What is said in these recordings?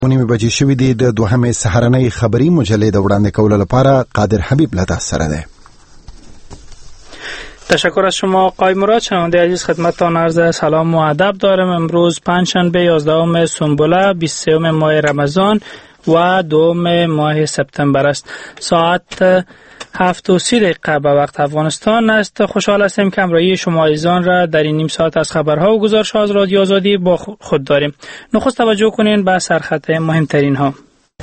نیمه بجې شوې دي. د دوهمې سهارنۍ خبري مجلې د وړاندې کولو لپاره قادر حبیب له تاسو سره دی. تشکر از شما آقای مراد. شنونده عزیز خدمتتان عرض سلام و ادب دارم. امروز پنجشنبه 11 سنبله 23 ماه رمضان و 2 ماه سپتامبر است. ساعت 7:30 به وقت افغانستان است. خوشحال هستیم که همراهی شما عزیزان را در این نیم ساعت از خبرها و گزارش‌ها از رادیو آزادی با خود داریم. نخست توجه کنین به سرخط مهمترین ها.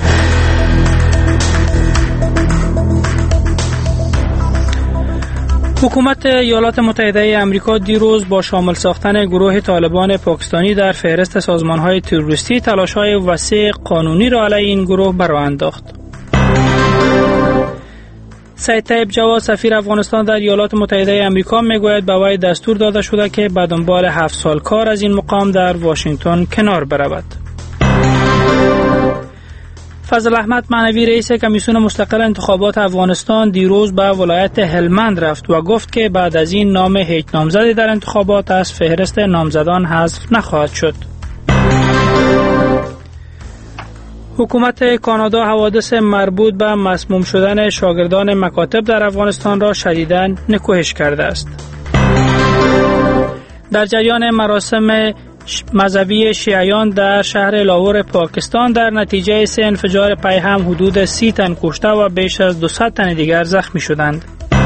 حکومت ایالات متحده آمریکا دیروز با شامل ساختن گروه طالبان پاکستانی در فهرست سازمان‌های تروریستی تلاش‌های وسیع قانونی را علیه این گروه برآورد انداخت. سید طیب جواد سفیر افغانستان در ایالات متحده آمریکا میگوید به وی دستور داده شده که به دنبال 7 سال کار از این مقام در واشنگتن کنار برود. فضل احمد معنوی رئیس کمیسیون مستقل انتخابات افغانستان دیروز به ولایت هلمند رفت و گفت که بعد از این نام هیچ نامزدی در انتخابات از فهرست نامزدان حذف نخواهد شد. حکومت کانادا حوادث مربوط به مسموم شدن شاگردان مکاتب در افغانستان را شدیداً نکوهش کرده است. در جریان مراسم مذهبی شیعیان در شهر لاهور پاکستان در نتیجه 3 انفجار پیهم حدود 30 تن کشته و بیش از 200 تن دیگر زخمی شدند.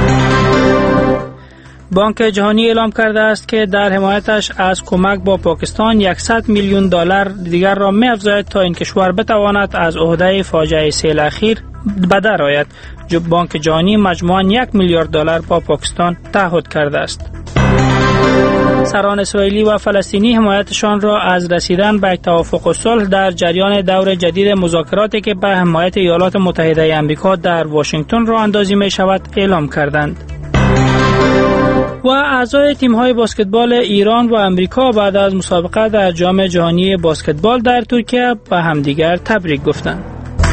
بانک جهانی اعلام کرده است که در حمایتش از کمک با پاکستان $100 میلیون دیگر را می‌افزاید تا این کشور بتواند از عهده فاجعه سیل اخیر به در آید. بانک جهانی مجموعاً $1 میلیارد با پاکستان تعهد کرده است. سران اسرائیلی و فلسطینی حمایتشان را از رسیدن به توافق صلح در جریان دور جدید مذاکراتی که به حمایت ایالات متحده آمریکا در واشنگتن راه اندازی می شود اعلام کردند. و اعضای تیم‌های بسکتبال ایران و آمریکا بعد از مسابقه در جام جهانی بسکتبال در ترکیه به همدیگر تبریک گفتند.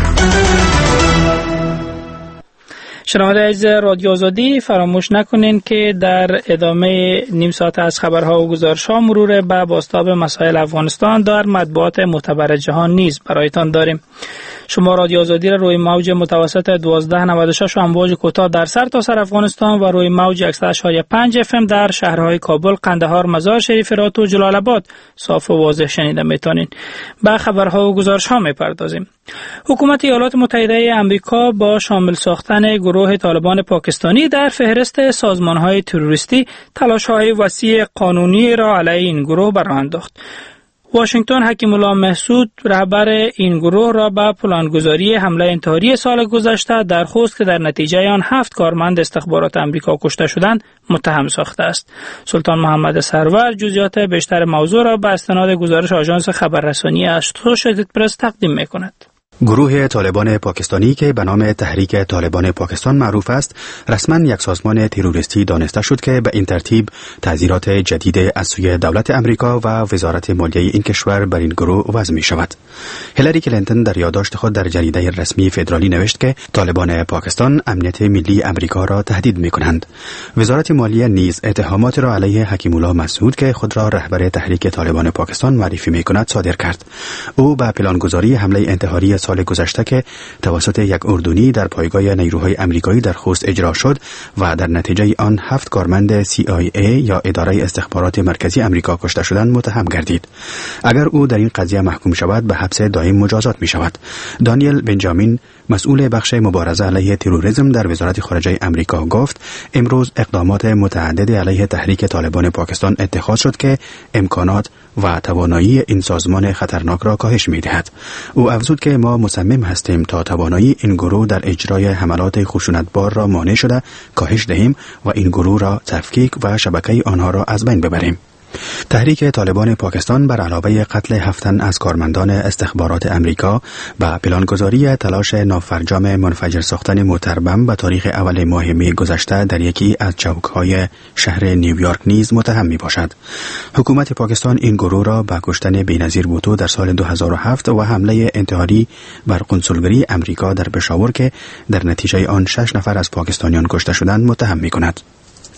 شنونده عزیز رادیو آزادی، فراموش نکنین که در ادامه نیم ساعت از خبرها و گزارش‌ها مرور به بازتاب مسائل افغانستان در مطبوعات معتبر جهان نیز برایتان داریم. شما رادیو آزادی را روی موج متوسط 1296 و امواج کوتاه در سرتاسر افغانستان و روی موج 100.5 FM در شهرهای کابل، قندهار، مزار شریف، هرات و جلال آباد صاف و واضح شنیده میتونین. به خبرها و گزارش‌ها میپردازیم. حکومت ایالات متحده آمریکا با شامل ساختن گروه طالبان پاکستانی در فهرست سازمان‌های تروریستی تلاش‌های وسیع قانونی را علیه این گروه برآورد انداخت. واشنگتن حکیم الله محسود رهبر این گروه را به پلانگذاری حمله انتحاری سال گذشته در خوست که در نتیجه آن 7 کارمند استخبارات آمریکا کشته شدند متهم ساخته است. سلطان محمد سرور جزئیات بیشتر موضوع را به استناد گزارش آژانس خبررسانی اسوسییتد پرس تقدیم می‌کند. گروه طالبان پاکستانی که به نام تحریک طالبان پاکستان معروف است، رسما یک سازمان تروریستی دانسته شد که به این ترتیب تعزیرات جدید از سوی دولت امریکا و وزارت مالیه این کشور بر این گروه وضع می شود. هیلاری کلینتون در یادداشت خود در جریده رسمی فدرالی نوشت که طالبان پاکستان امنیت ملی امریکا را تهدید می کنند. وزارت مالیه نیز اتهامات را علیه حکیم الله مسعود که خود را رهبر تحریک طالبان پاکستان معرفی می کند صادر کرد. او به پلانگذاری حمله انتحاری سال گذشته که توسط یک اردنی در پایگاه نیروهای امریکایی در خوست اجرا شد و در نتیجه آن 7 کارمند CIA یا اداره استخبارات مرکزی امریکا کشته شدند متهم گردید. اگر او در این قضیه محکوم شود به حبس دائم مجازات می شود. دانیل بنجامین مسئول بخش مبارزه علیه تروریسم در وزارت خارجه امریکا گفت امروز اقدامات متعدد علیه تحریک طالبان پاکستان اتخاذ شد که امکانات و توانایی این سازمان خطرناک را کاهش می دهد. او افزود که ما مصمم هستیم تا توانایی این گروه در اجرای حملات خشونتبار را مانع شده کاهش دهیم و این گروه را تفکیک و شبکه آنها را از بین ببریم. تحریک طالبان پاکستان بر علاوه قتل 7 تن از کارمندان استخبارات امریکا و پلانگذاری تلاش نافرجام منفجر ساختن موتربم به تاریخ اول ماه می گذشته در یکی از چوک‌های شهر نیویورک نیز متهم می باشد. حکومت پاکستان این گروه را به کشتن بی‌نظیر بوتو در سال 2007 و حمله انتحاری بر قنسولگری امریکا در پشاور که در نتیجه آن 6 نفر از پاکستانیان کشته شدند متهم می کند.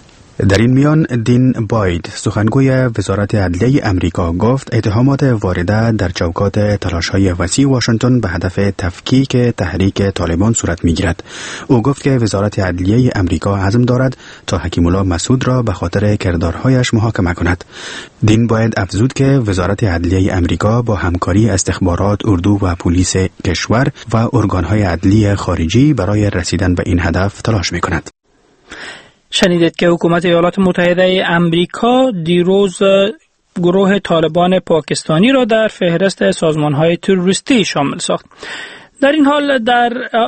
در این میان دین باید سخنگوی وزارت عدلیه امریکا گفت اتهامات وارده در چوکات تلاش‌های وسیع واشنگتن به هدف تفکیک تحریک طالبان صورت می‌گیرد. او گفت که وزارت عدلیه امریکا عزم دارد تا حکیم الله مسعود را به خاطر کردارهایش محاکمه کند. دین باید افزود که وزارت عدلیه امریکا با همکاری استخبارات، اردو و پلیس کشور و ارگان‌های عدلی خارجی برای رسیدن به این هدف تلاش می‌کند. شنیدید که حکومت ایالات متحده امریکا دیروز گروه طالبان پاکستانی را در فهرست سازمان‌های تروریستی شامل ساخت. در این حال در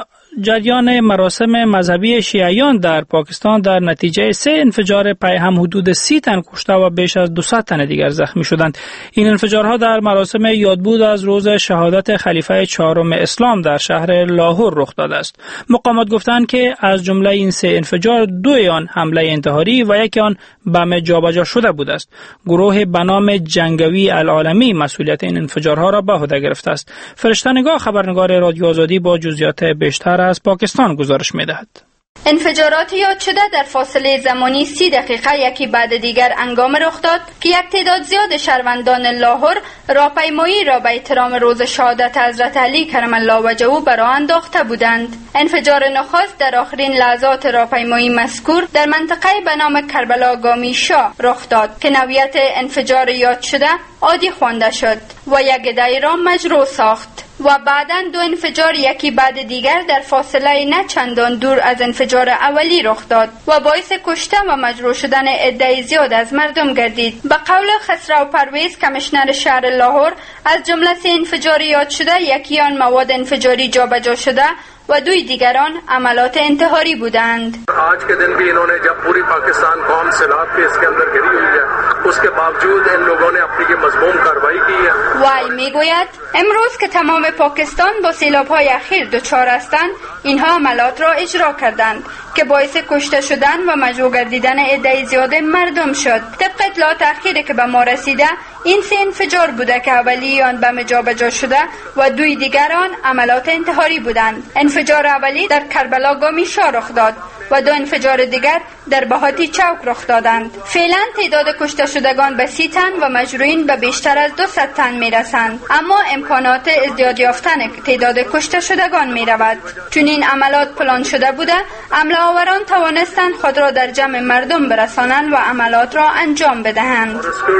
جریان مراسم مذهبی شیعیان در پاکستان در نتیجه 3 انفجار پیهم حدود 30 تن کشته و بیش از 200 تن دیگر زخمی شدند. این انفجارها در مراسم یادبود از روز شهادت خلیفه 4 اسلام در شهر لاهور رخ داده است. مقامات گفتند که از جمله این 3 انفجار 2 آن حمله انتحاری و 1 آن بم جابجا شده بوده است. گروه به نام جنگوی العالمی مسئولیت این انفجارها را به عهده گرفته است. فرشته نگاه خبرنگار رادیو آزادی با جزئیات بیشتر از پاکستان گزارش می‌دهد. انفجارات یاد شده در فاصله زمانی 30 دقیقه یکی بعد دیگر انگام رخ داد که یک تعداد زیاد شهروندان لاهور راهپیمایی را به احترام روز شهادت حضرت علی کرم الله وجهه به راه انداخته بودند. انفجار نخست در آخرین لحظات راهپیمایی مذکور در منطقه به نام کربلا گامی شاه رخ داد که نوعیت انفجار یاد شده عادی خوانده شد و یک عده را مجروح ساخت و بعداً 2 انفجار یکی بعد دیگر در فاصله نه چندان دور از انفجار اولی رخ داد و باعث کشته و مجروح شدن عده زیاد از مردم گردید. به قول خسرو پرویز کمیشنر شهر لاهور، از جمله 3 انفجار یاد شده یکی آن مواد انفجاری جابجا شده و 2 دیگران عملات انتحاری بودند. आज के दिन भी इन्होंने जब पूरी पाकिस्तान कौम सैलाब के इसके अंदर घिरी हुई है उसके बावजूद इन लोगों ने अपनी ये मजमूम कार्रवाई की है. وای میگوید امروز که تمام پاکستان با سیلاب‌های اخیر دچار هستند، اینها عملات را اجرا کردند که باعث کشته شدن و مجروح گردیدن عده زیاد مردم شد. طبق اطلاعات اخیری که به ما رسیده، این 3 انفجار بوده که اولی آن بم جابجا شده و 2 دیگر آن عملات انتحاری بودند. انفجار اولی در کربلا گامی شاه رخ داد و 2 انفجار دیگر در بهاتی چوک رخ دادند. فعلا تعداد کشته شدگان به 30 تن و مجروحین به بیشتر از 200 تن میرسند، اما امکانات ازدیاد یافتن تعداد کشته شدگان میرود. چون این عملات پلان شده بوده، حمله آوران توانستند خود را در جمع مردم برسانند و عملات را انجام بدهند.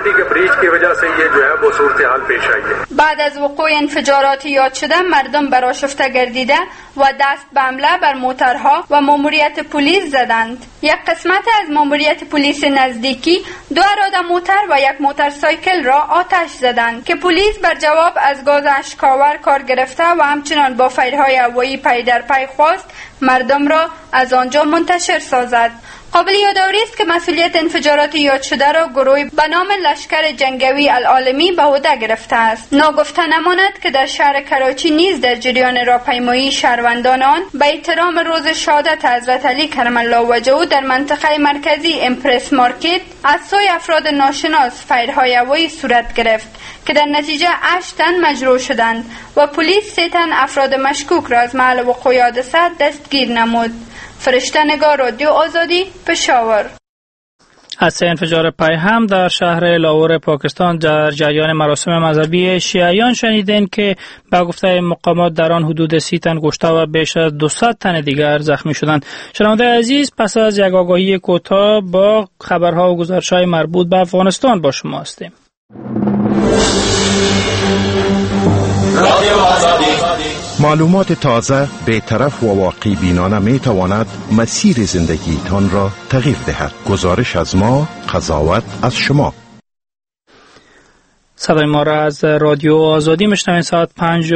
بعد از وقوع انفجارات یاد شده، مردم برآشفته گردیده و دست به حمله بر موترها و ماموریت پلیس زدند. یک قسمت از ماموریت پلیس نزدیکی 2 اراده موتر و 1 موتورسایکل را آتش زدند که پلیس بر جواب از گاز اشک‌آور کار گرفته و همچنان با فیرهای هوایی پی در پی خواست مردم را از آنجا منتشر سازد. قابل یادآوری است که مسئولیت انفجارات یاد شده را گروهی به نام لشکر جنگوی العالمی به عهده گرفته است. ناگفته نماند که در شهر کراچی نیز در جریان راهپیمایی شهروندان آن به احترام روز شهادت حضرت علی کرم الله وجهه در منطقه مرکزی امپرس مارکت از سوی افراد ناشناس فیرهای هوایی صورت گرفت که در نتیجه 8 تن مجروح شدند و پلیس 3 تن افراد مشکوک را از محل وقوع حادثه دستگیر نمود. فرشته نگاه، رادیو آزادی، پشاور. از 3 انفجار پیهم در شهر لاهور پاکستان در جریان مراسم مذهبی شیعیان شنیدین که با گفته مقامات در آن حدود 30 تن کشته و بیش از 200 تن دیگر زخمی شدند. شنونده عزیز، پس از یک آگاهی کوتاه با خبرها و گزارش‌های مربوط به افغانستان با شما هستیم. معلومات تازه، بی‌طرف و واقع بینانه می تواند مسیر زندگیتان را تغییر دهد. گزارش از ما، قضاوت از شما. صدای ما را از رادیو آزادی میشنوید. ساعت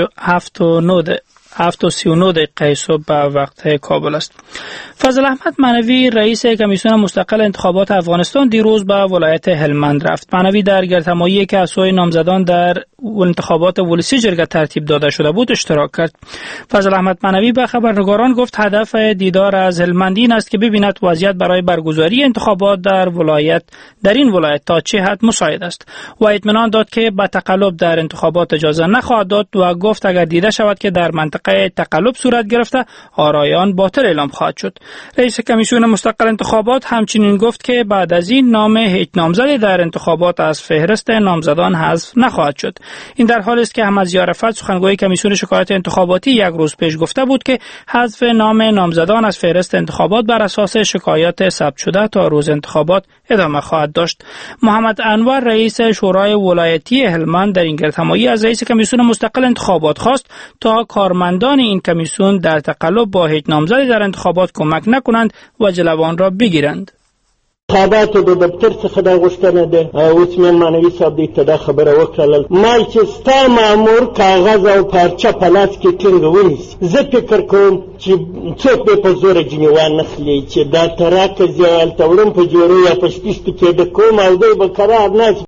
7:39 دقیقه صبح به وقت کابل است. فضل احمد معنوی رئیس کمیسیون مستقل انتخابات افغانستان دیروز به ولایت هلمند رفت. معنوی در گردهمایی که از سوی نامزدان در انتخابات ولسی جرگه ترتیب داده شده بود اشتراک کرد. فضل احمد معنوی به خبرنگاران گفت هدف دیدار از هلمند این است که ببیند وضعیت برای برگزاری انتخابات در این ولایت تا چه حد مساعد است و اطمینان داد که به تقلب در انتخابات اجازه نخواهد داد و گفت اگر دیده شود که در منطقه منطقه تقلب صورت گرفته آرایان باطل اعلام خواهد شد. رئیس کمیسیون مستقل انتخابات همچنین گفت که بعد از این نام هیچ نامزدی در انتخابات از فهرست نامزدان حذف نخواهد شد. این در حالی است که احمد ضیاءرفت سخنگوی کمیسیون شکایات انتخاباتی یک روز پیش گفته بود که حذف نام نامزدان از فهرست انتخابات بر اساس شکایات ثبت شده تا روز انتخابات ادامه خواهد داشت. محمد انور رئیس شورای ولایتی هلمند در این گردهمایی از رئیس کمیسیون مستقل انتخابات خواست تا کارمندان این کمیسیون در تقلب با هیچ نامزدی در انتخابات کمک نکنند و جلو آن را بگیرند. انتخابات د دفتر څخه دا غوښتنه ده اوس مې مانوي صاحب دې ته دا خبره وکړل ما چې ستا مامور کاغذ او پارچه په لاس کې ټینګ ونیسي زه فکر کوم چې څوک به په زوره ځینې وانخلي چې دا تراکز یا هلته وړم په جوړو یا په شپیشتو کې د کوم او دی به قرار ناست.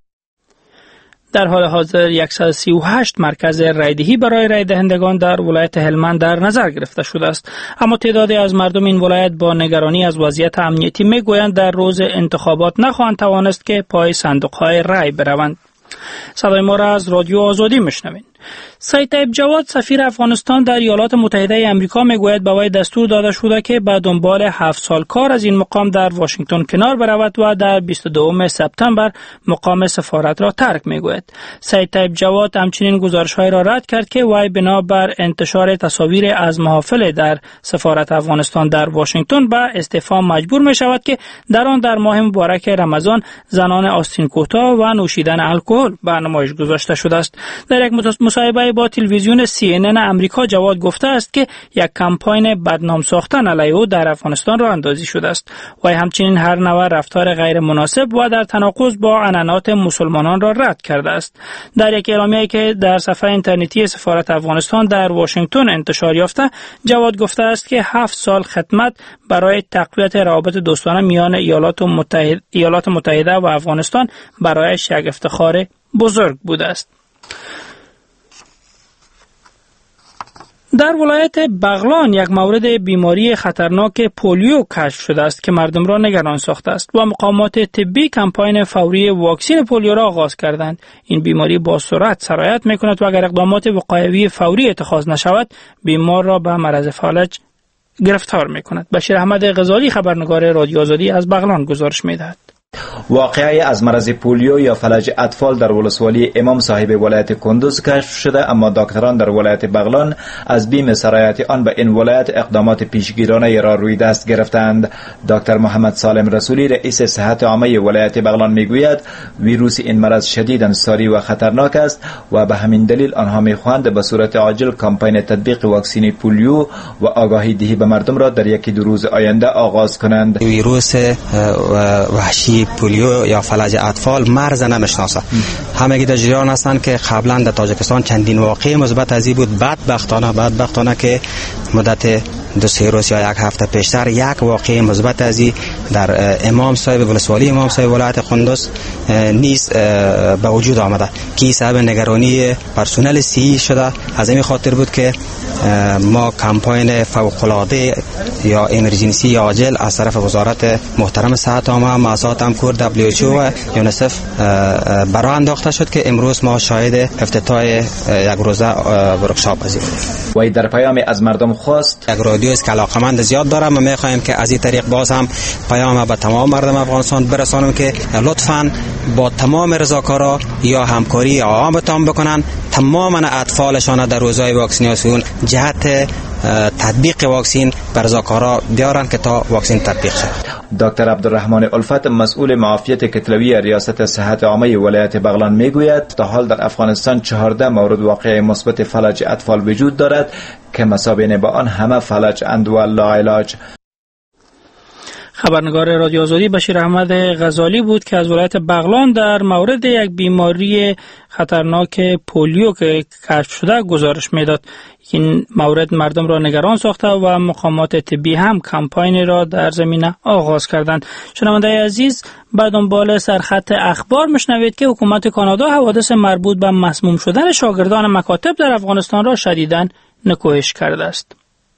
در حال حاضر 138 مرکز رایدهی برای رای دهندگان در ولایت هلمند در نظر گرفته شده است، اما تعدادی از مردم این ولایت با نگرانی از وضعیت امنیتی میگویند در روز انتخابات نخواهند توانست که پای صندوق‌های رای بروند. صدای ما را از رادیو آزادی میشنوید. سید طیب جواد سفیر افغانستان در ایالات متحده آمریکا میگوید به وی دستور داده شده که به دنبال 7 سال کار از این مقام در واشنگتن کنار برود و در 22 سپتامبر مقام سفارت را ترک میگوید. سید طیب جواد همچنین گزارش‌های را رد کرد که وی بنابر انتشار تصاویر از محافل در سفارت افغانستان در واشنگتن به استعفا مجبور می شود که در آن در ماه مبارک رمضان زنان آستین کوتاه و نوشیدن الکل به نمایش گذاشته شده است. در یک مصاحبه با تلویزیون CNN امریکا جواد گفته است که یک کمپاین بدنام ساختن علیه او در افغانستان راه اندازی شده است و همچنین هر نوع رفتار غیر مناسب و در تناقض با عنعنات مسلمانان را رد کرده است. در یک اعلامیه‌ای که در صفحه اینترنتی سفارت افغانستان در واشنگتن انتشار یافته، جواد گفته است که 7 سال خدمت برای تقویت روابط دوستانه میان ایالات متحده و افغانستان برایش یک افتخار بزرگ بوده است. در ولایت بغلان یک مورد بیماری خطرناک پولیو کشف شده است که مردم را نگران ساخته است و مقامات طبی کمپاین فوری واکسین پولیو را آغاز کردند. این بیماری با سرعت سرایت می‌کند و اگر اقدامات وقایوی فوری اتخاذ نشود بیمار را به مرض فلج گرفتار می‌کند. بشیر احمد غزالی خبرنگار رادیو آزادی از بغلان گزارش می‌دهد. واقعه از مرض پولیو یا فلج اطفال در ولسوالی امام صاحب ولایت کندوز کشف شده، اما دکتران در ولایت بغلان از بیم سرایت آن به این ولایت اقدامات پیشگیرانه را روی دست گرفتند. دکتر محمد سالم رسولی رئیس صحت عامه ولایت بغلان میگوید ویروس این مرض شدیداً ساری و خطرناک است و به همین دلیل آنها میخواهند به صورت عاجل کمپاین تطبیق واکسین پولیو و آگاهی دهی به مردم را در یکی دو روز آینده آغاز کنند. ویروس وحشی پولیو یا فلج اطفال مرز نمیشناسه. همگی در جریان هستند که قبلا در تاجیکستان چندین واقعه مثبت ازی بود. بدبختانه که مدت 2-3 روز یا یک هفته پیشتر یک واقعه مثبت ازی در امام صاحب ولسوالی امام صاحب ولایت قندوز نیز به وجود آمده که سبب نگرانی پرسنل سی شده. از این خاطر بود که ما کمپاین فوق‌العاده یا امرجنسی عاجل از طرف وزارت محترم صحت عامه، مؤسسات همکور WHO و یونیسف برای انداخته شد که امروز ما شاهد افتتاح یک روزه ورکشاپ هستیم. و در پیام از مردم خواست یک رادیو است که علاقمند زیاد دارم و می‌خوایم که از این طریق باز هم پیام به تمام مردم افغانستان برسانم که لطفاً با تمام رضاکارا یا همکاری عامتان بکنن، تمام اطفالشان در روزهای واکسیناسیون جهت تطبیق واکسین بر رضاکارا بیارن که تا واکسین تطبیق شود. دکتر عبدالرحمن الفت مسئول معافیت کتلوی ریاست صحت عامه ولایت بغلان میگوید تا حال در افغانستان 14 مورد واقع مثبت فلج اطفال وجود دارد که مسابقه با آن همه فلج اند و لاعلاج. خبرنگار رادیو آزادی بشیر احمد غزالی بود که از ولایت بغلان در مورد یک بیماری خطرناک پولیو که کشف شده گزارش میداد. این مورد مردم را نگران ساخته و مقامات طبی هم کمپاین را در زمینه آغاز کردند. شنونده عزیز، به دنبال سرخط اخبار مشنوید که حکومت کانادا حوادث مربوط به مسموم شدن شاگردان مکاتب در افغانستان را شدیداً نکوهش کرده است.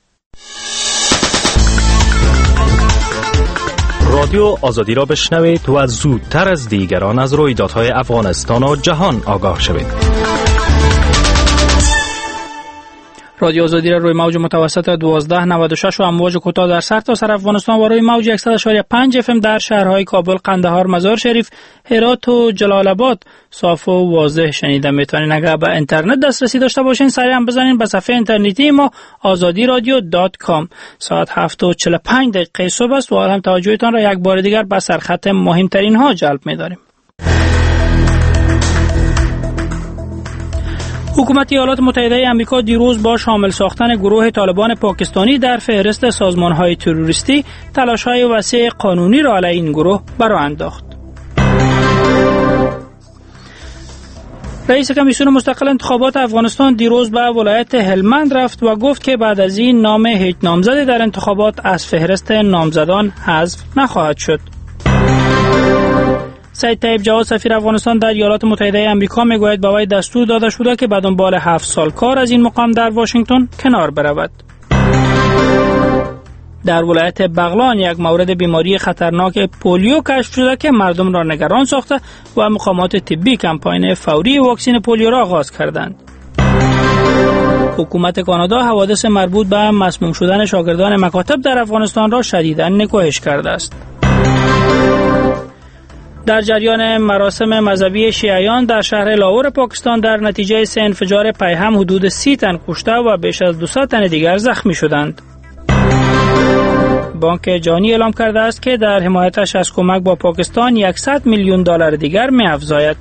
رادیو آزادی را بشنوید و زودتر از دیگران از رویدادهای افغانستان و جهان آگاه شوید. رادیو آزادی را روی موج متوسط 1296 و امواج کوتاه در سرتاسر افغانستان و روی موج 100.5 FM در شهرهای کابل، قندهار، مزار شریف، هرات و جلال آباد صاف و واضح شنیده میتونین. اگر به اینترنت دسترسی داشته باشین سریع هم بزنین به صفحه اینترنتی ما azadiradio.com. ساعت 7:45 صبح است و حال هم توجهتان را یک بار دیگر به سرخط مهمترین ها جلب می‌داریم. حکومت ایالات متحده آمریکا دیروز با شامل ساختن گروه طالبان پاکستانی در فهرست سازمان‌های تروریستی تلاش‌های وسیع قانونی را علیه این گروه برآ انداخت. رئیس کمیسیون مستقل انتخابات افغانستان دیروز به ولایت هلمند رفت و گفت که بعد از این نام هیچ نامزدی در انتخابات از فهرست نامزدان حذف نخواهد شد. سید طیب جواد سفیر افغانستان در ایالات متحده آمریکا میگوید به وی دستور داده شده که بعد دنبال 7 سال کار از این مقام در واشنگتن کنار برود. در ولایت بغلان یک مورد بیماری خطرناک پولیو کشف شده که مردم را نگران ساخته و مقامات طبی کمپاین فوری واکسن پولیو را آغاز کردند. حکومت کانادا حوادث مربوط به مسموم شدن شاگردان مکاتب در افغانستان را شدیداً نکوهش کرده است. در جریان مراسم مذهبی شیعیان در شهر لاهور پاکستان در نتیجه 3 انفجار پیهم حدود 30 تن کشته و بیش از 200 تن دیگر زخمی شدند. بانک جهانی اعلام کرده است که در حمایتش از کمک با پاکستان $100 میلیون دیگر می‌افزاید.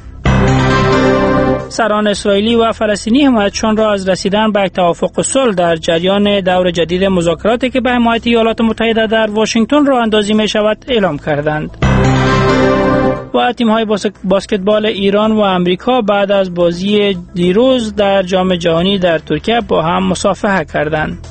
سران اسرائیلی و فلسطینی حمایتشان را از رسیدن به توافق صلح در جریان دور جدید مذاکراتی که به حمایت ایالات متحده در واشنگتن راه اندازی می شود اعلام کردند. و تیم‌های بسکتبال ایران و امریکا بعد از بازی دیروز در جام جهانی در ترکیه با هم مصافحه کردند.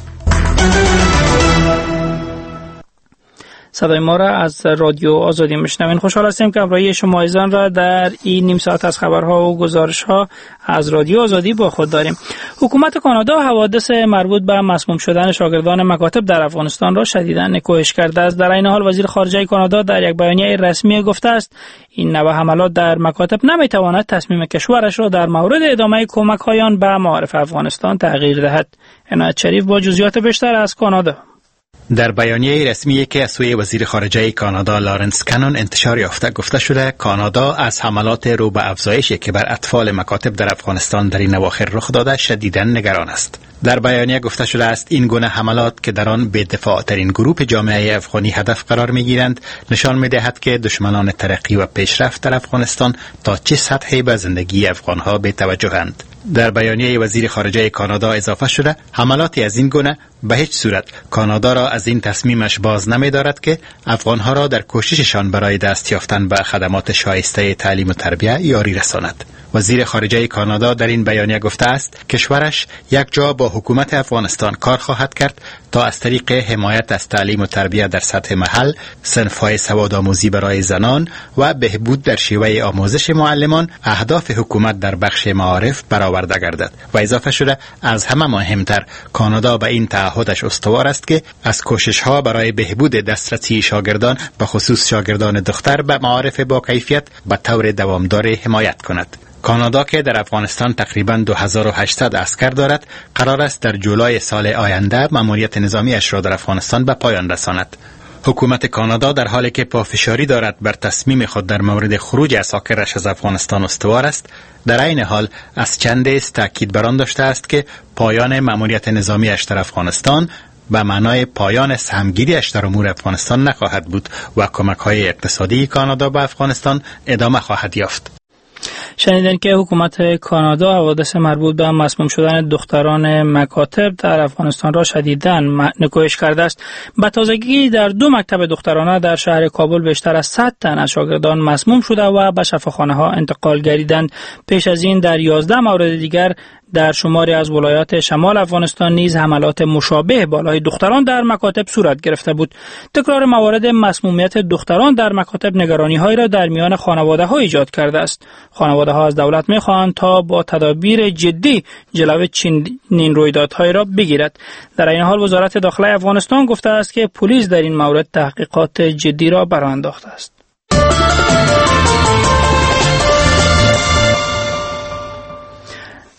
صدای ما را از رادیو آزادی میشنوین. خوشحال هستیم که همراهی شما عزیزان را در این نیم ساعت از خبرها و گزارش‌ها از رادیو آزادی با خود داریم. حکومت کانادا حوادث مربوط به مسموم شدن شاگردان مکاتب در افغانستان را شدیداً نکوهش کرده است. در این حال وزیر خارجه کانادا در یک بیانیه رسمی گفته است این نوع حملات در مکاتب نمیتواند تصمیم کشورش را در مورد ادامه کمک‌های به معارف افغانستان تغییر دهد. عنایت شریف با جزئیات بیشتر از کانادا. در بیانیه رسمی که از سوی وزیر خارجه کانادا لارنس کنون انتشار یافته گفته شده کانادا از حملات رو به افزایشی که بر اطفال مکاتب در افغانستان در این اواخر رخ داده شدیداً نگران است. در بیانیه گفته شده است این گونه حملات که در آن بی‌دفاع‌ترین گروه جامعه افغانی هدف قرار می‌گیرند نشان می‌دهد که دشمنان ترقی و پیشرفت در افغانستان تا چه سطحی به زندگی افغان‌ها بی‌توجه‌اند. در بیانیه وزیر خارجه کانادا اضافه شده حملاتی از این گونه به هیچ صورت کانادا را از این تصمیمش باز نمی‌دارد که افغان‌ها را در کوشششان برای دست یافتن به خدمات شایسته تعلیم و تربیت یاری رساند. وزیر خارجه کانادا در این بیانیه گفته است کشورش یک جا با حکومت افغانستان کار خواهد کرد تا از طریق حمایت از تعلیم و تربیت در سطح محل، صنف‌های سوادآموزی برای زنان و بهبود در شیوه آموزش معلمان اهداف حکومت در بخش معارف برآورده گردد. و اضافه شده از همه مهمتر کانادا به این تعهدش استوار است که از کوشش‌ها برای بهبود دسترسی شاگردان به خصوص شاگردان دختر به معارف با کیفیت به طور دوامدار حمایت کند. کانادا که در افغانستان تقریباً 2800 عسکر دارد، قرار است در جولای سال آینده مأموریت نظامیش را در افغانستان به پایان رساند. حکومت کانادا در حالی که پافشاری دارد بر تصمیم خود در مورد خروج عساکرش از افغانستان استوار است، در عین حال از چندین تاکید بر آن داشته است که پایان مأموریت نظامیش در افغانستان به معنای پایان سهمگیریش در امور افغانستان نخواهد بود و کمک‌های اقتصادی کانادا به افغانستان ادامه خواهد یافت. شنیدن که حکومت کانادا حوادث مربوط به مسموم شدن دختران مکاتب در افغانستان را شدیداً نکوهش کرده است. به تازگی در 2 مکتب دخترانه در شهر کابل بیشتر از 100 تن از شاگردان مسموم شده و به شفاخانه‌ها انتقال گردیدند. پیش از این در 11 مورد دیگر در شماری از ولایات شمال افغانستان نیز حملات مشابه بالای دختران در مکاتب صورت گرفته بود. تکرار موارد مسمومیت دختران در مکاتب نگرانی‌هایی را در میان خانواده‌ها ایجاد کرده است. خانواده‌ها از دولت می‌خواهند تا با تدابیر جدی جلوی چنین رویدادهایی را بگیرد. در این حال وزارت داخله افغانستان گفته است که پلیس در این مورد تحقیقات جدی را برآ انداخته است.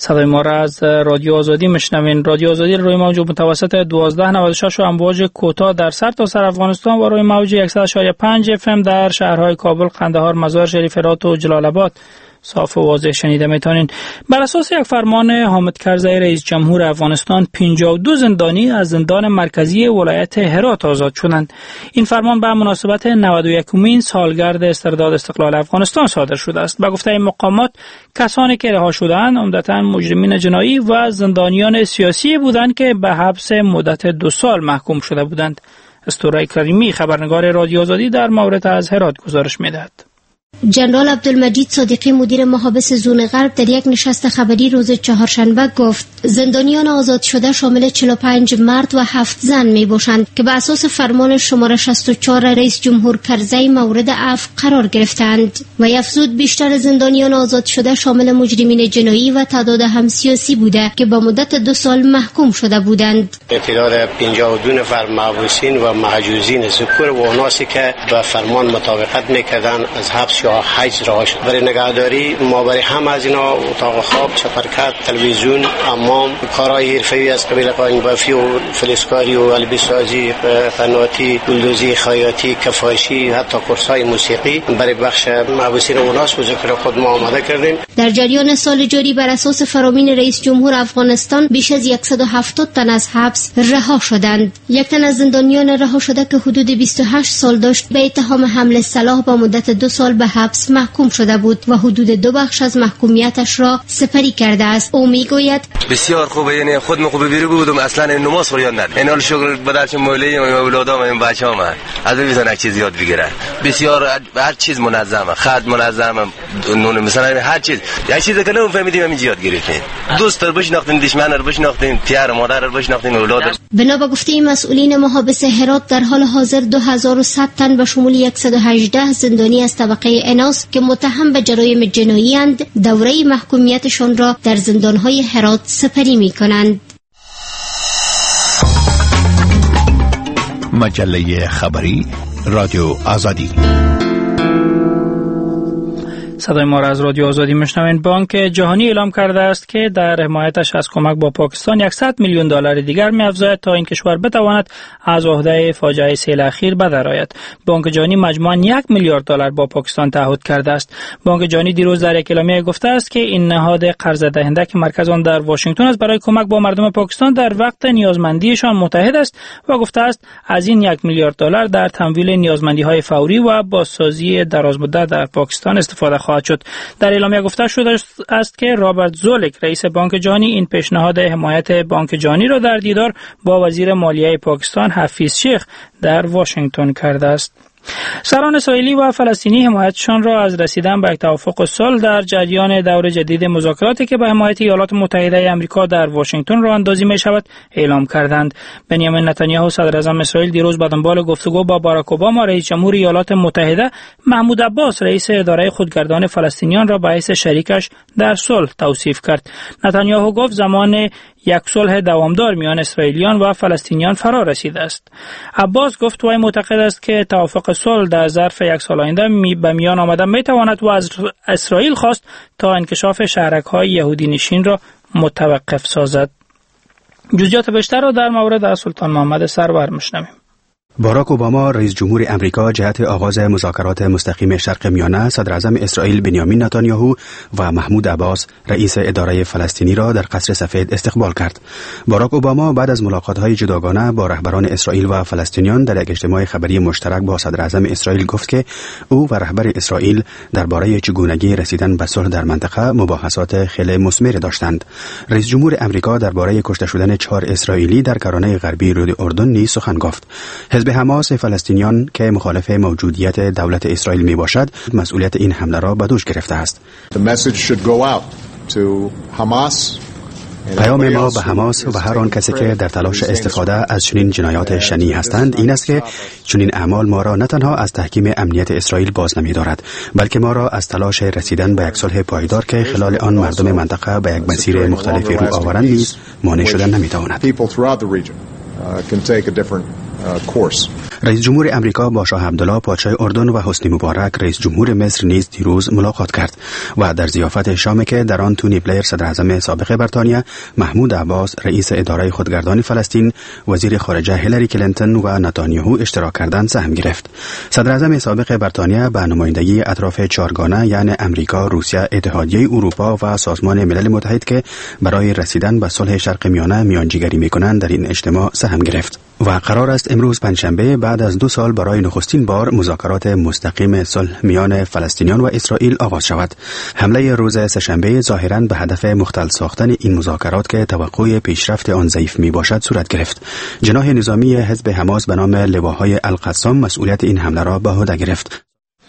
صدای ما را از رادیو آزادی میشنوین. رادیو آزادی روی موج متوسط 1296 و امواج کوتاه در سرتاسر افغانستان و روی موج 100.5 FM در شهرهای کابل، قندهار، مزار شریف، هرات و جلال آباد صاف و واضح شنیده میتونین. بر اساس یک فرمان حامد کرزی رئیس جمهور افغانستان 52 زندانی از زندان مرکزی ولایت هرات آزاد شدند. این فرمان به مناسبت 91مین سالگرد استرداد استقلال افغانستان صادر شده است. به گفته مقامات کسانی که رها شدند عمدتاً مجرمین جنایی و زندانیان سیاسی بودند که به حبس مدت 2 سال محکوم شده بودند. اسطوره کریمی خبرنگار رادیو آزادی در مورد از هرات گزارش میدهد. جنرال عبدالمجید صادقی مدیر محابس زون غرب در یک نشست خبری روز چهارشنبه گفت زندانیان آزاد شده شامل 45 مرد و 7 زن می باشند که به اساس فرمان شماره 64 رئیس جمهور کرزی مورد عفو قرار گرفتند و افزود بیشتر زندانیان آزاد شده شامل مجرمین جنایی و تعداد هم سیاسی بوده که با مدت 2 سال محکوم شده بودند. تعداد 52 نفر محبوسین و محجوزین ذکور و اناسی که به فرمان مطابقت میکردند از حبس یا حجز رها شد. برای نگهداری ما برای هم از اینا اتاق خواب، چپرکت، تلویزیون، حمام، کارهای حرفه‌ای از قبیل قایم بافی و فلزکاری و البسازی، قناتی، بلدوزی، خیاطی، کفاشی، حتی کورس‌های موسیقی برای بخش محبوسین و ناس به ذکر خود ما آماده کردیم. در جریان سال جاری بر اساس فرامین رئیس جمهور افغانستان بیش از 170 تن از حبس رها شدند. یک تن از زندانیان رها شده که حدود 28 سال داشت به اتهام حمل سلاح با مدت 2 سال به حبس محکوم شده بود و حدود 2 بخش از محکومیتش را سپری کرده است. او میگوید بسیار خوبه، یعنی خود من بیرو بودم اصلا این نماز خوریان ندارم. این حال شکر بدرچ مولی و اولادام این بچه‌ام از میتونن یک چیز یاد بگیرن. بسیار هر چیز منظمه، خط منظمه، نون مثلا هر چیز یک چیزی که نمی‌فهمیدیم همین یاد گرفتیم. دوست رو بشناختیم، دشمن رو بشناختیم، پدر و مادر رو بشناختیم، اولاد. بنا به گفته مسئولین محابس هرات در حال حاضر 2100 تن به شمول 118 زندانی از طبقه اناس که متهم به جرایم جنایی اند دوره محکومیتشان را در زندانهای هرات سپری می کنند. مجله خبری رادیو آزادی. صدای ما را از رادیو آزادی میشنوین. بانک جهانی اعلام کرده است که در حمایتش از کمک با پاکستان $100 میلیون دیگر می‌افزاید تا این کشور بتواند از عهده فاجعه سیل اخیر بدرآید. بانک جهانی مجموعاً $1 میلیارد با پاکستان تعهد کرده است. بانک جهانی دیروز در یک اعلامیه گفته است که این نهاد قرض دهنده که مرکز آن در واشنگتن است برای کمک با مردم پاکستان در وقت نیازمندیشان متحد است و گفته است از این $1 میلیارد در تمویل نیازمندی‌های فوری و بازسازی درازمدت در پاکستان استفاده خواهد شد. در اعلامیه گفته شده است که رابرت زولک رئیس بانک جهانی این پیشنهاد حمایت بانک جهانی را در دیدار با وزیر مالیه پاکستان حفیظ شیخ در واشنگتن کرده است. سران اسرائیلی و فلسطینی حمایتشان را از رسیدن به توافق صلح در جریان دور جدید مذاکراتی که به حمایت ایالات متحده آمریکا در واشنگتن راه اندازی می شود اعلام کردند. بنیامین نتانیاهو صدر اعظم اسرائیل دیروز به دنبال گفتگو با باراک اوباما رئیس جمهور ایالات متحده، محمود عباس رئیس اداره خودگردان فلسطینیان را به حیث شریکش در صلح توصیف کرد. نتانیاهو گفت زمان یک صلح دوامدار میان اسرائیلیان و فلسطینیان فرا رسیده است. عباس گفت وی معتقد است که توافق صلح در ظرف 1 سال آینده به میان آمدن میتواند و از اسرائیل خواست تا انکشاف شهرک‌های یهودی نشین را متوقف سازد. جزئیات بیشتر را در مورد از سلطان محمد سرور میشنویم. باراک اوباما رئیس جمهور امریکا جهت آغاز مذاکرات مستقیم شرق میانه صدر اعظم اسرائیل بنیامین نتانیاهو و محمود عباس رئیس اداره فلسطینی را در قصر سفید استقبال کرد. باراک اوباما بعد از ملاقات‌های جداگانه با رهبران اسرائیل و فلسطینیان در یک اجتماع خبری مشترک با صدر اعظم اسرائیل گفت که او و رهبر اسرائیل درباره چگونگی رسیدن به صلح در منطقه مباحثات خیلی مثمر داشتند. رئیس جمهور امریکا درباره کشته شدن 4 اسرائیلی در کرانه غربی رود اردن نیز سخن گفت. حزب حماس فلسطینیان که مخالف موجودیت دولت اسرائیل می باشد مسئولیت این حمله را به دوش گرفته است. پیام ما به حماس و هر آن کسی که در تلاش استفاده از چنین جنایات شنیع هستند این است که چنین اعمال ما را نه تنها از تحکیم امنیت اسرائیل باز نمی دارد بلکه ما را از تلاش رسیدن به یک صلح پایدار که خلال آن مردم منطقه به یک مسیر مختلف رو آورند نیز مانع شدن نمی تواند. رئیس جمهور امریکا با شاه عبدالله پادشاه اردن و حسنی مبارک رئیس جمهور مصر نیز دیروز ملاقات کرد و در ضیافت شامی که در آن تونی بلیر صدر اعظم سابق بریتانیا، محمود عباس رئیس اداره خودگردان فلسطین، وزیر خارجه هیلاری کلینتون و نتانیاهو اشتراک کردند سهم گرفت. صدر اعظم سابق بریتانیا به نمایندگی اطراف چهارگانه یعنی امریکا، روسیه، اتحادیه اروپا و سازمان ملل متحد که برای رسیدن به صلح شرق میانه میانجیگری میکنند در این اجتماع سهم گرفت و قرار است امروز پنجشنبه بعد از 2 سال برای نخستین بار مذاکرات مستقیم صلح میان فلسطینیان و اسرائیل آغاز شود. حمله روز سه‌شنبه ظاهراً به هدف مختل ساختن این مذاکرات که توقع پیشرفت آن ضعیف می باشد صورت گرفت. جناح نظامی حزب حماس به نام لواهای القسام مسئولیت این حمله را به عهده گرفت.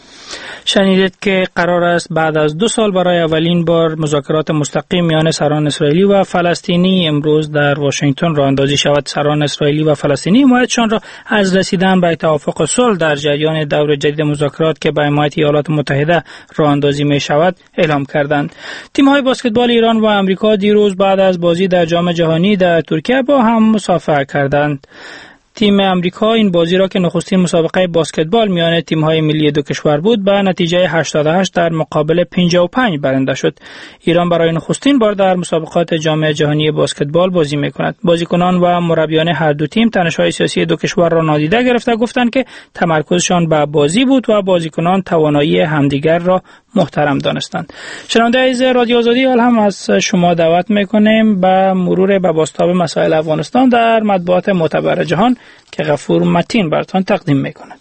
شنیدید که قرار است بعد از 2 سال برای اولین بار مذاکرات مستقیم میان سران اسرائیلی و فلسطینی امروز در واشنگتن راه اندازی شود. سران اسرائیلی و فلسطینی حمایتشان را از رسیدن به توافق صلح در جریان دور جدید مذاکرات که به حمایت ایالات متحده راه اندازی می شود اعلام کردند. تیم‌های بسکتبال ایران و آمریکا دیروز بعد از بازی در جام جهانی در ترکیه با هم مصافحه کردند. تیم امریکا این بازی را که نخستین مسابقه بسکتبال میان تیم‌های ملی دو کشور بود به نتیجه 88 در مقابل 55 برنده شد. ایران برای نخستین بار در مسابقات جام جهانی بسکتبال بازی می‌کند. بازیکنان و مربیان هر دو تیم تنش‌های سیاسی دو کشور را نادیده گرفته گفتند که تمرکزشان به بازی بود و بازیکنان توانایی همدیگر را محترم دانستند. شنونده عزیز رادیو آزادی، هم از شما دعوت میکنیم به مرور به بازتاب مسائل افغانستان در مطبوعات معتبر جهان که غفور متین براتان تقدیم میکند.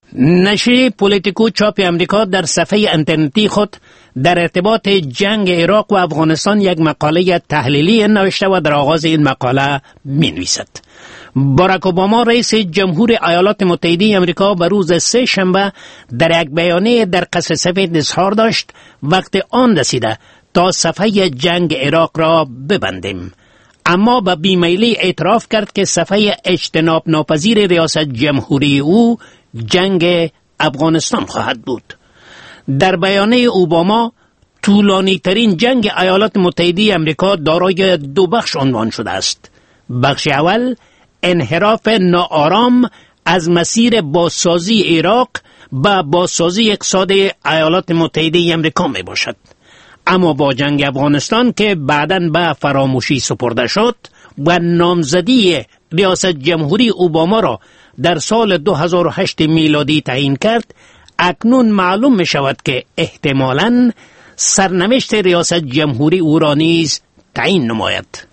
نشریه پولیتیکو چاپ امریکا در صفحه اینترنتی خود در ارتباط جنگ عراق و افغانستان یک مقاله تحلیلی نوشته و در آغاز این مقاله می‌نویسد: باراک اوباما رئیس جمهور ایالات متحده آمریکا به روز 3 شنبه در یک بیانیه در قصر سفید اظهار داشت وقت آن رسیده تا صفحه جنگ عراق را ببندیم، اما به بیمیلی اعتراف کرد که صفحه اجتناب ناپذیر ریاست جمهوری او جنگ افغانستان خواهد بود. در بیانیه اوباما طولانی ترین جنگ ایالات متحده آمریکا دارای 2 بخش عنوان شده است. بخش اول انحراف ناآرام از مسیر بازسازی عراق به بازسازی اقتصاد ایالات متحده آمریکا می باشد، اما با جنگ افغانستان که بعداً به فراموشی سپرده شد و نامزدی ریاست جمهوری اوباما را در سال 2008 میلادی تعیین کرد، اکنون معلوم می شود که احتمالاً سرنوشت ریاست جمهوری او را نیز تعیین نماید.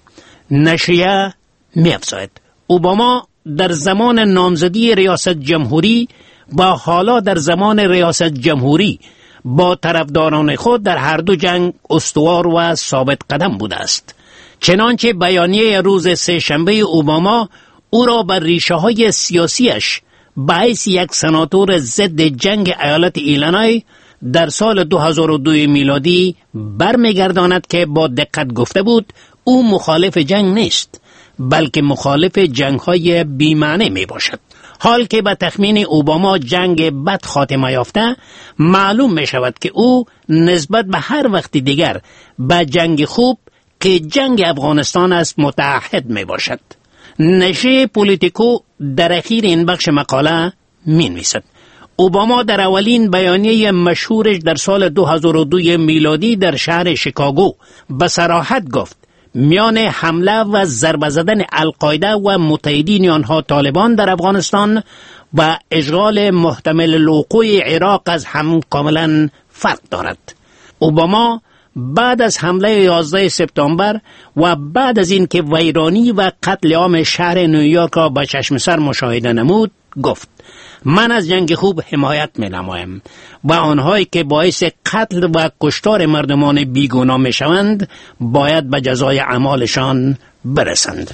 نشریه می افزاید اوباما در زمان نامزدی ریاست جمهوری و حالا در زمان ریاست جمهوری با طرفداران خود در هر دو جنگ استوار و ثابت قدم بوده است. چنانچه بیانیه روز 3 شنبه اوباما او را بر ریشه های سیاسیش باعث یک سناتور ضد جنگ ایالت ایلینوی در سال 2002 میلادی برمیگرداند که با دقت گفته بود او مخالف جنگ نیست، بلکه مخالف جنگ‌های بی‌معنی می باشد. حال که به تخمین اوباما جنگ بد خاتمه یافته، معلوم می شود که او نسبت به هر وقت دیگر به جنگ خوب که جنگ افغانستان است متعهد می باشد. نشریه پولیتیکو در اخیر این بخش مقاله می نویسد: اوباما در اولین بیانیه مشهورش در سال 2002 میلادی در شهر شیکاگو به صراحت گفت میان حمله و ضربه زدن القاعده و متحدین آنها طالبان در افغانستان و اشغال محتمل الوقوع عراق از هم کاملا فرق دارد. اوباما بعد از حمله 11 سپتامبر و بعد از اینکه ویرانی و قتل عام شهر نیویورک را به چشم سر مشاهده نمود گفت: من از جنگ خوب حمایت می نمایم و آنهایی که باعث قتل و کشتار مردمان بیگناه می شوند باید به جزای اعمالشان برسند.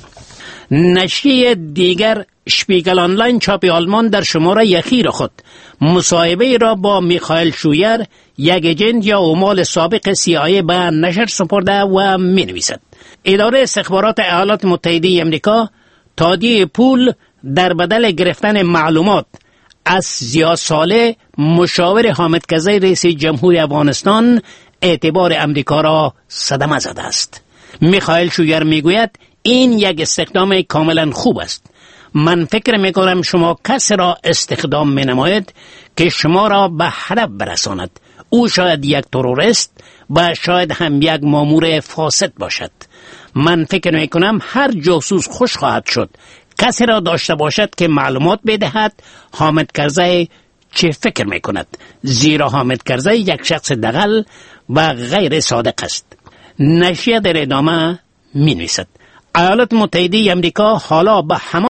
نشریه دیگر شپیگل آنلاین چاپ آلمان در شماره اخیر خود مصاحبه را با میخائیل شویر، یک اجنت یا عمال سابق CIA به نشر سپرده و می نویسد: اداره استخبارات ایالات متحده آمریکا تادیه پول در بدل گرفتن معلومات از ضیا صالح، مشاور حامد کرزی رئیس جمهور افغانستان، اعتبار امریکا را صدمه زده است. میخائیل شویر میگوید این یک استخدام کاملا خوب است. من فکر می کنم شما کسی را استخدام می نماید که شما را به هدف برساند. او شاید یک تروریست و شاید هم یک مامور فاسد باشد. من فکر می کنم هر جاسوس خوش خواهد شد کسی را داشته باشد که معلومات بدهد حامد کرزی چه فکر می کند، زیرا حامد کرزی یک شخص دغل و غیر صادق است. نشریه در ادامه می نویسد ایالات متحده امریکا حالا به همان